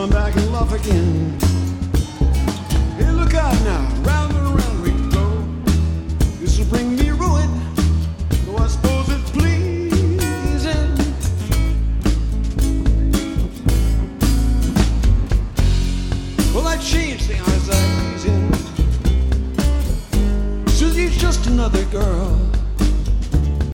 I'm back in love again. Hey, look out now, round and round we go. This will bring me ruin, though I suppose it's pleasing. Well, I changed the eyes I gaze in. Susie's just another girl.